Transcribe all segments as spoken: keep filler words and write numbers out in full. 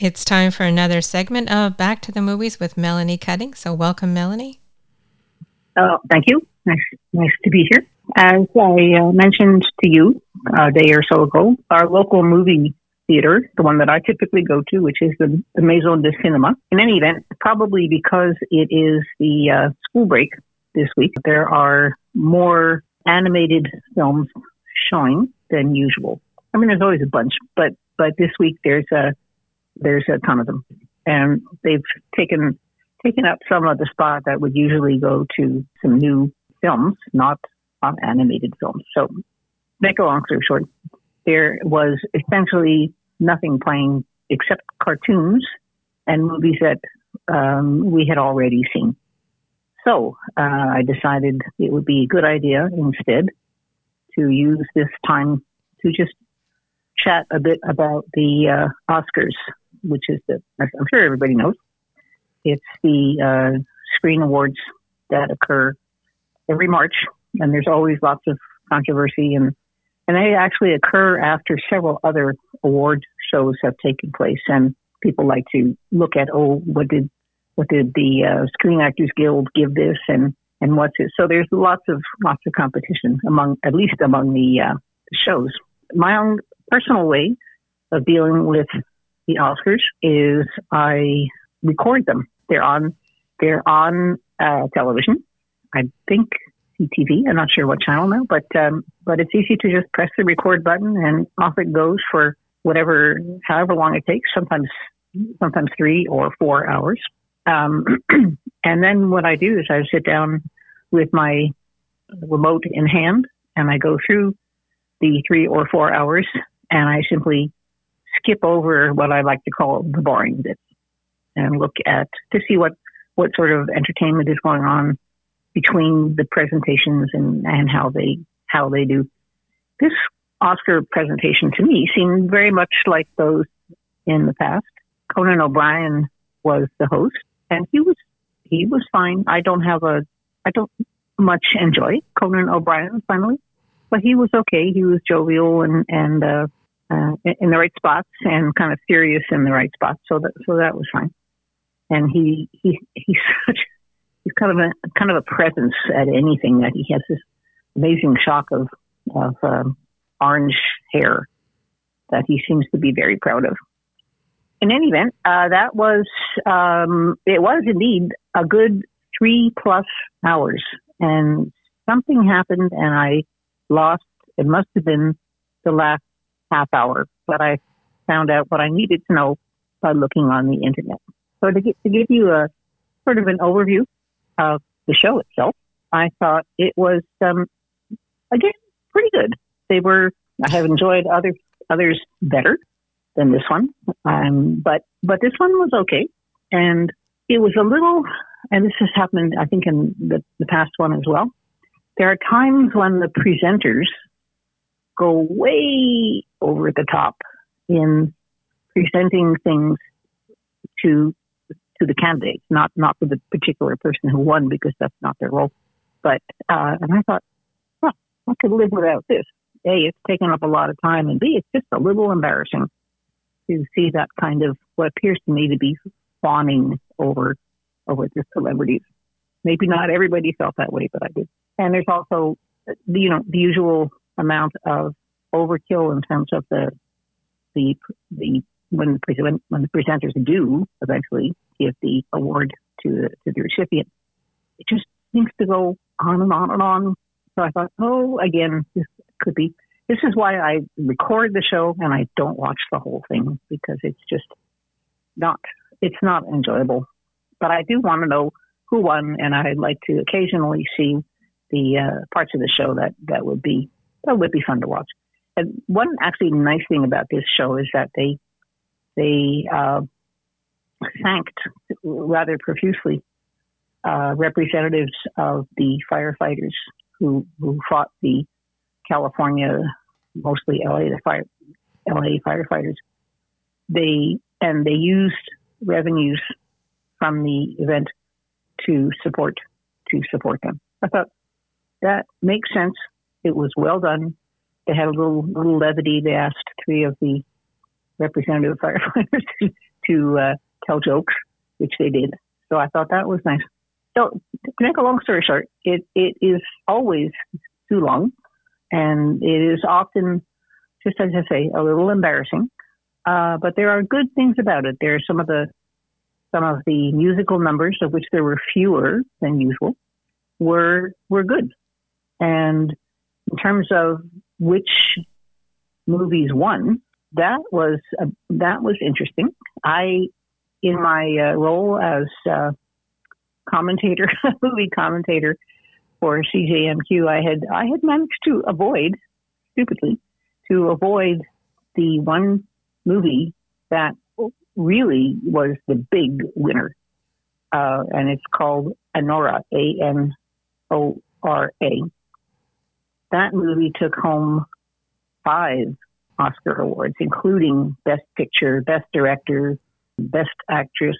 It's time for another segment of Back to the Movies with Melanie Cutting. So welcome, Melanie. Oh, thank you. Nice, nice to be here. As I uh, mentioned to you a day or so ago, our local movie theater, the one that I typically go to, which is the, the Maison de Cinema. In any event, probably because it is the uh, school break this week, there are more animated films showing than usual. I mean, there's always a bunch, but but this week there's a there's a ton of them, and they've taken taken up some of the spot that would usually go to some new films, not on animated films. So, make a long story short, there was essentially nothing playing except cartoons and movies that um, we had already seen. So uh, I decided it would be a good idea instead to use this time to just chat a bit about the uh, Oscars, which is the, I'm sure everybody knows, it's the uh, screen awards that occur every March, and there's always lots of controversy, and and they actually occur after several other award shows have taken place, and people like to look at, oh, what did what did the uh, Screen Actors Guild give this, and and what's it? So there's lots of lots of competition among, at least among the, uh, the shows. My own personal way of dealing with the Oscars is I record them. They're on they're on uh, television. I think C T V. I'm not sure what channel now, but um, but it's easy to just press the record button and off it goes for whatever, however long it takes. Sometimes sometimes three or four hours. Um, and then what I do is I sit down with my remote in hand and I go through the three or four hours and I simply skip over what I like to call the boring bits and look at to see what, what sort of entertainment is going on between the presentations and, and how they how they do. This Oscar presentation to me seemed very much like those in the past. Conan O'Brien was the host, and he was he was fine. I don't have a I don't much enjoy Conan O'Brien finally, but he was okay. He was jovial and and uh, uh, in the right spots and kind of serious in the right spots. So that so that was fine. And he he he's such he's kind of a kind of a presence at anything that he has this amazing shock of of um, orange hair that he seems to be very proud of. In any event, uh, that was um, it was indeed a good three plus hours, and something happened, and I lost. It must have been the last half hour, but I found out what I needed to know by looking on the internet. So to, get, to give you a sort of an overview of the show itself, I thought it was, um, again, pretty good. They were, I have enjoyed other others better than this one, um, but but this one was okay. And it was a little, and this has happened, I think, in the, the past one as well. There are times when the presenters go way over the top in presenting things to to the candidates, not not for the particular person who won, because that's not their role. But uh, and I thought, well, I could live without this. A, it's taken up a lot of time, and B, it's just a little embarrassing to see that kind of what appears to me to be fawning over over the celebrities. Maybe not everybody felt that way, but I did. And there's also, you know, the usual amount of overkill in terms of the the the when the when, when the presenters do eventually give the award to the, to the recipient. It just seems to go on and on and on. So I thought, oh, again, this could be. This is why I record the show and I don't watch the whole thing, because it's just not, it's not enjoyable. But I do want to know who won, and I'd like to occasionally see the uh, parts of the show that, that would be that would be fun to watch. And one actually nice thing about this show is that they they uh, thanked rather profusely uh, representatives of the firefighters who who fought the California, mostly L A, the fire, L A firefighters. They and they used revenues from the event to support to support them. I thought that makes sense. It was well done. They had a little little levity. They asked three of the representative firefighters to, to uh, tell jokes, which they did. So I thought that was nice. So to make a long story short, it, it is always too long, and it is often, just as I say, a little embarrassing. Uh, but there are good things about it. There are some of the some of the musical numbers, of which there were fewer than usual, were were good. And in terms of which movies won, that was uh, that was interesting. I, in my uh, role as uh, commentator, movie commentator for C J M Q, I had I had managed to avoid, stupidly, to avoid the one movie that really was the big winner, uh, and it's called Anora, A N O R A. That movie took home five Oscar awards, including Best Picture, Best Director, Best Actress.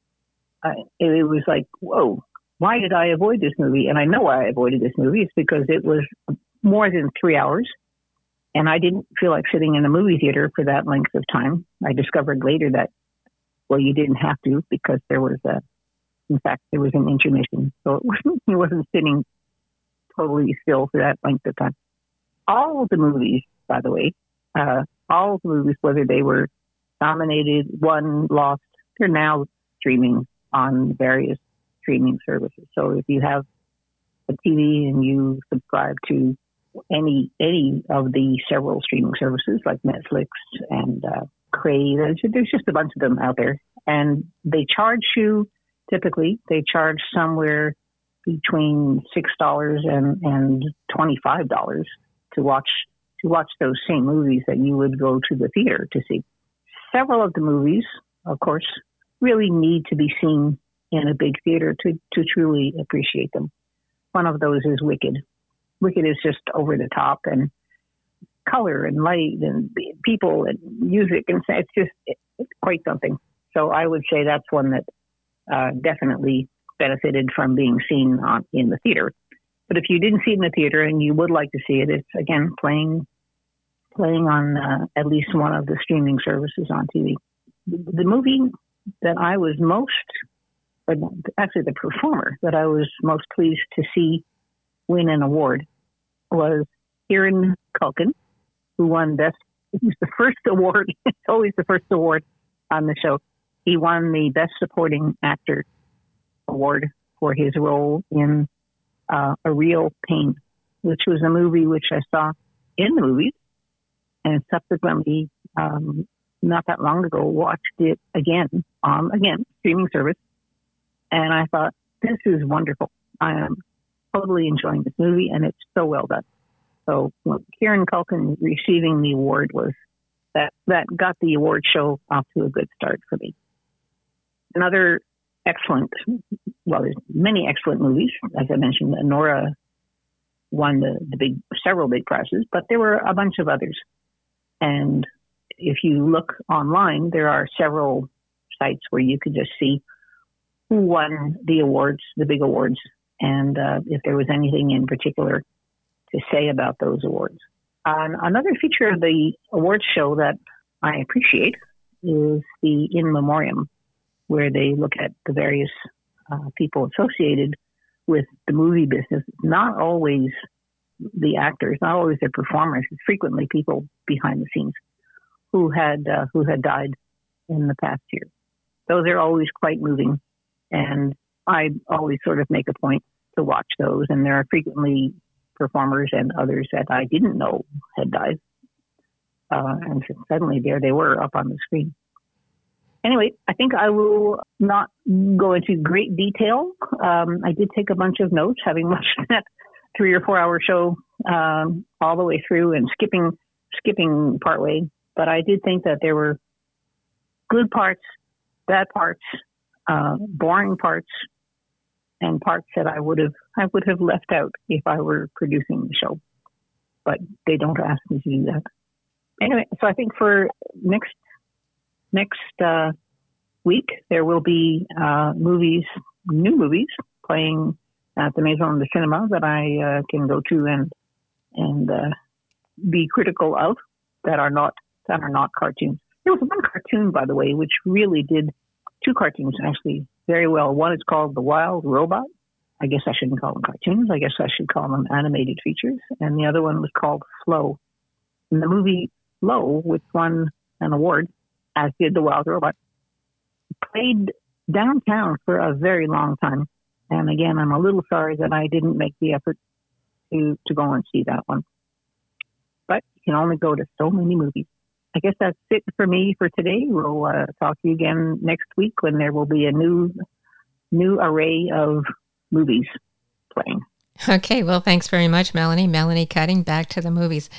Uh, it, it was like, whoa, why did I avoid this movie? And I know why I avoided this movie. It's because it was more than three hours. And I didn't feel like sitting in a movie theater for that length of time. I discovered later that, well, you didn't have to, because there was a, in fact, there was an intermission. So it wasn't, it wasn't sitting totally still for that length of time. All of the movies, by the way, uh, all of the movies, whether they were nominated, won, lost, they're now streaming on various streaming services. So if you have a T V and you subscribe to any any of the several streaming services like Netflix and uh, Crave, there's, there's just a bunch of them out there, and they charge you. Typically, they charge somewhere between six dollars and and twenty five dollars to watch to watch those same movies that you would go to the theater to see. Several of the movies, of course, really need to be seen in a big theater to to truly appreciate them. One of those is Wicked. Wicked is just over the top, and color and light and people and music, and it's just it's quite something. So I would say that's one that uh, definitely benefited from being seen on, in the theater. But if you didn't see it in the theater and you would like to see it, it's again playing playing on uh, at least one of the streaming services on T V. The, the movie that I was most, but actually the performer that I was most pleased to see win an award was Kieran Culkin, who won Best. It was the first award. It's always the first award on the show. He won the Best Supporting Actor award for his role in uh, A Real Pain, which was a movie which I saw in the movies, and subsequently, um, not that long ago, watched it again on, again, streaming service. And I thought, this is wonderful. I am totally enjoying this movie, and it's so well done. So well, Kieran Culkin receiving the award was, that, that got the award show off to a good start for me. Another excellent, well, there's many excellent movies. As I mentioned, Anora won the, the big, several big prizes, but there were a bunch of others. And if you look online, there are several sites where you could just see who won the awards, the big awards, and uh, if there was anything in particular to say about those awards. Um, another feature of the awards show that I appreciate is the In Memoriam, where they look at the various uh, people associated with the movie business, not always the actors, not always the performers, it's frequently people behind the scenes who had uh, who had died in the past year. Those are always quite moving, and I always sort of make a point to watch those, and there are frequently performers and others that I didn't know had died. Uh, and suddenly there they were up on the screen. Anyway, I think I will not go into great detail. Um, I did take a bunch of notes, having watched that three or four hour show um, all the way through and skipping skipping partway. But I did think that there were good parts, bad parts, uh, boring parts, and parts that I would have I would have left out if I were producing the show. But they don't ask me to do that. Anyway, so I think for next next uh, week there will be uh, movies, new movies playing at the Maison de Cinema that I uh, can go to and and uh, be critical of that are not that are not cartoons. There was one cartoon, by the way, which really did, two cartoons actually, very well. One is called The Wild Robot. I guess I shouldn't call them cartoons. I guess I should call them animated features. And the other one was called Flow. And the movie Flow, which won an award, as did The Wild Robot, played downtown for a very long time. And again, I'm a little sorry that I didn't make the effort to, to go and see that one. But you can only go to so many movies. I guess that's it for me for today. We'll uh, talk to you again next week when there will be a new new array of movies playing. Okay, well, thanks very much, Melanie. Melanie Cutting, Back to the Movies.